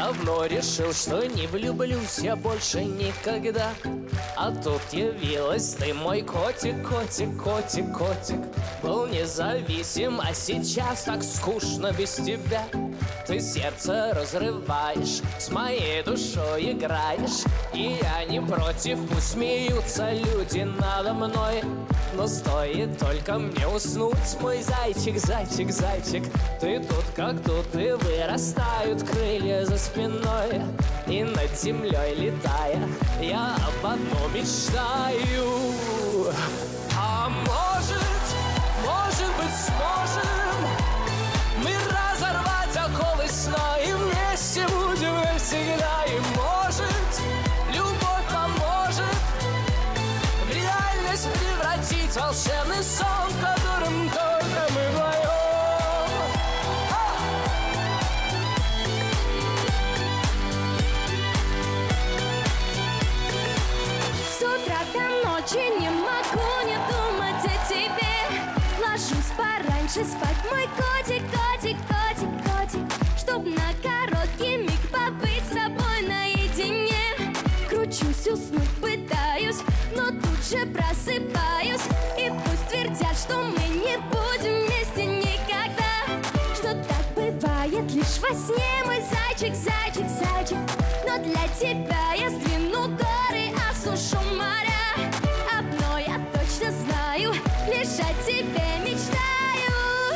давно решил, что не влюблюсь я больше никогда. А тут явилась ты, мой котик, котик, котик, котик. Был независим, а сейчас так скучно без тебя. Ты сердце разрываешь, с моей душой играешь. И я не против, пусть смеются люди надо мной. Но стоит только мне уснуть, мой зайчик, зайчик, зайчик. Ты тут как тут, и вырастают крылья за спиной. И над землей летая, я об одном мечтаю. А может быть сможем мы разорвать оковы сна и вместе будем навсегда. И может любовь поможет в реальность превратить волшебный сон, в котором только мы вдвоем. С утра до ночи не могу не думать о тебе. Ложусь пораньше спать, мой котик, котик, котик, котик. Чтоб на короткий миг побыть с тобой наедине. Кручусь, уснуть пытаюсь, но тут же просыпаюсь. И пусть твердят, что мы не будем вместе никогда, что так бывает лишь во сне, мой зайчик, зайчик, зайчик. Но для тебя я сдвину горы, осушу моря. Одно я точно знаю, лишь о тебе мечтаю.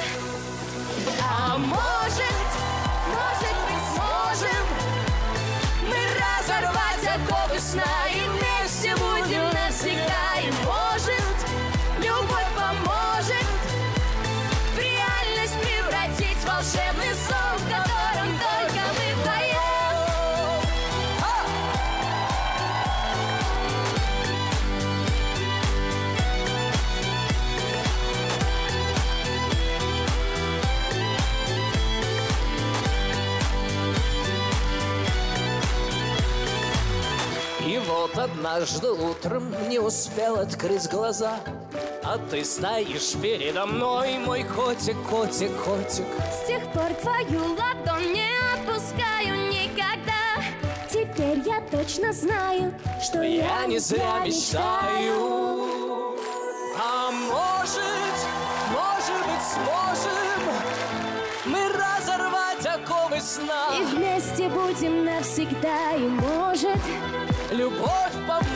А может быть сможем мы разорвать оковы сна и вместе будем навсегда. И может любовь поможет в реальность превратить волшебный сон, в котором только мы вдвоем. И вот однажды утром не успел открыть глаза, а ты стоишь передо мной, мой котик, котик, котик. С тех пор твою ладонь не отпускаю никогда. Теперь я точно знаю, что Я не зря мечтаю. А может быть сможем мы разорвать оковы сна и вместе будем навсегда. И может любовь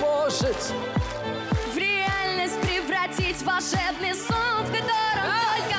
поможет в реальность превратить волшебный сон, в котором только